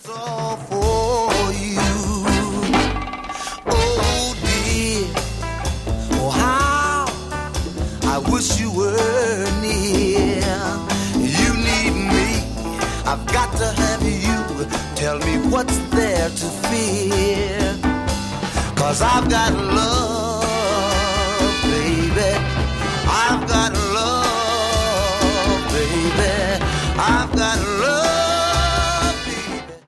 all for you. Oh dear, oh how I wish you were near. You need me, I've got to have you. Tell me what's there to fear, 'cause I've got love